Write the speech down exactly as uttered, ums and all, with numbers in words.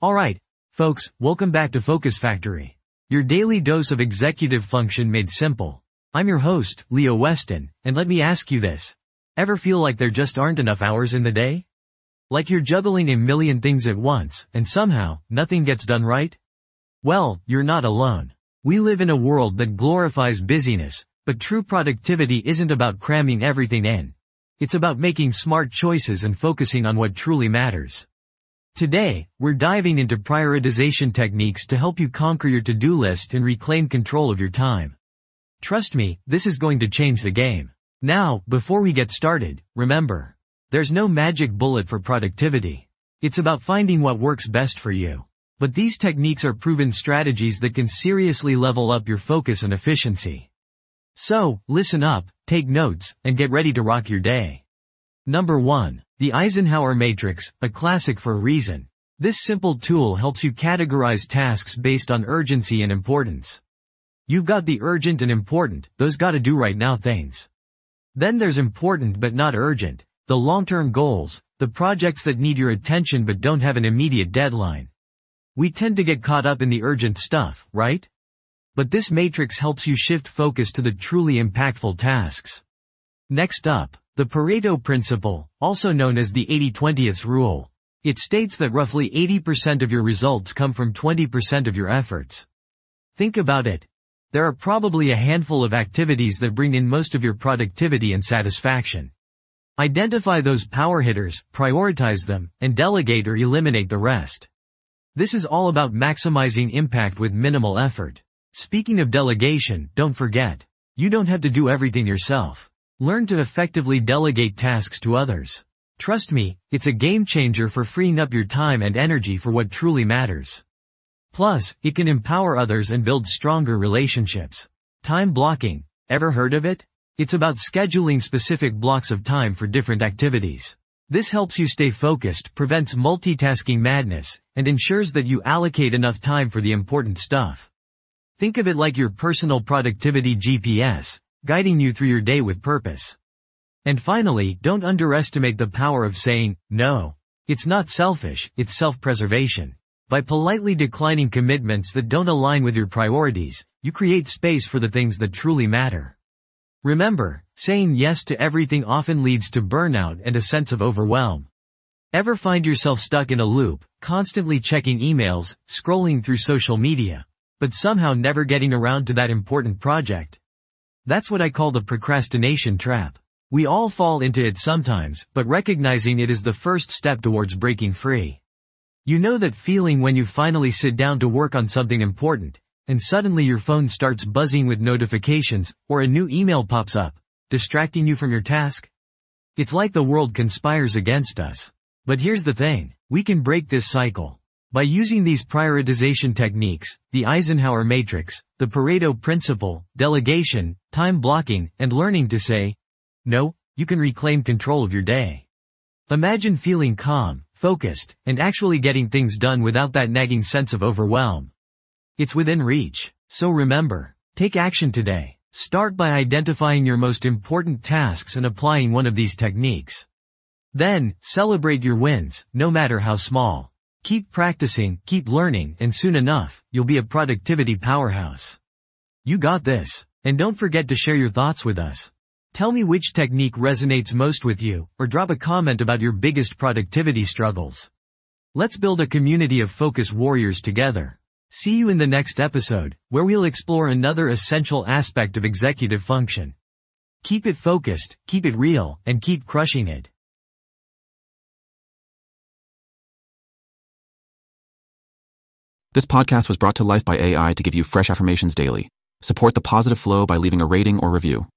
Alright, folks, welcome back to Focus Factory. Your daily dose of executive function made simple. I'm your host, Leo Weston, and let me ask you this. Ever feel like there just aren't enough hours in the day? Like you're juggling a million things at once, and somehow, nothing gets done right? Well, you're not alone. We live in a world that glorifies busyness, but true productivity isn't about cramming everything in. It's about making smart choices and focusing on what truly matters. Today, we're diving into prioritization techniques to help you conquer your to-do list and reclaim control of your time. Trust me, this is going to change the game. Now, before we get started, remember, there's no magic bullet for productivity. It's about finding what works best for you. But these techniques are proven strategies that can seriously level up your focus and efficiency. So, listen up, take notes, and get ready to rock your day. Number one. The Eisenhower Matrix, a classic for a reason. This simple tool helps you categorize tasks based on urgency and importance. You've got the urgent and important, those gotta do right now things. Then there's important but not urgent, the long-term goals, the projects that need your attention but don't have an immediate deadline. We tend to get caught up in the urgent stuff, right? But this matrix helps you shift focus to the truly impactful tasks. Next up, the Pareto Principle, also known as the eighty twenty rule. It states that roughly eighty percent of your results come from twenty percent of your efforts. Think about it. There are probably a handful of activities that bring in most of your productivity and satisfaction. Identify those power hitters, prioritize them, and delegate or eliminate the rest. This is all about maximizing impact with minimal effort. Speaking of delegation, don't forget, you don't have to do everything yourself. Learn to effectively delegate tasks to others. Trust me, it's a game changer for freeing up your time and energy for what truly matters. Plus, it can empower others and build stronger relationships. Time blocking. Ever heard of it? It's about scheduling specific blocks of time for different activities. This helps you stay focused, prevents multitasking madness, and ensures that you allocate enough time for the important stuff. Think of it like your personal productivity G P S, guiding you through your day with purpose. And finally, don't underestimate the power of saying no. It's not selfish, it's self-preservation. By politely declining commitments that don't align with your priorities, you create space for the things that truly matter. Remember, saying yes to everything often leads to burnout and a sense of overwhelm. Ever find yourself stuck in a loop, constantly checking emails, scrolling through social media, but somehow never getting around to that important project? That's what I call the procrastination trap. We all fall into it sometimes, but recognizing it is the first step towards breaking free. You know that feeling when you finally sit down to work on something important, and suddenly your phone starts buzzing with notifications, or a new email pops up, distracting you from your task? It's like the world conspires against us. But here's the thing, we can break this cycle. By using these prioritization techniques, the Eisenhower Matrix, the Pareto Principle, delegation, time blocking, and learning to say no, you can reclaim control of your day. Imagine feeling calm, focused, and actually getting things done without that nagging sense of overwhelm. It's within reach. So remember, take action today. Start by identifying your most important tasks and applying one of these techniques. Then, celebrate your wins, no matter how small. Keep practicing, keep learning, and soon enough, you'll be a productivity powerhouse. You got this. And don't forget to share your thoughts with us. Tell me which technique resonates most with you, or drop a comment about your biggest productivity struggles. Let's build a community of focus warriors together. See you in the next episode, where we'll explore another essential aspect of executive function. Keep it focused, keep it real, and keep crushing it. This podcast was brought to life by A I to give you fresh affirmations daily. Support the positive flow by leaving a rating or review.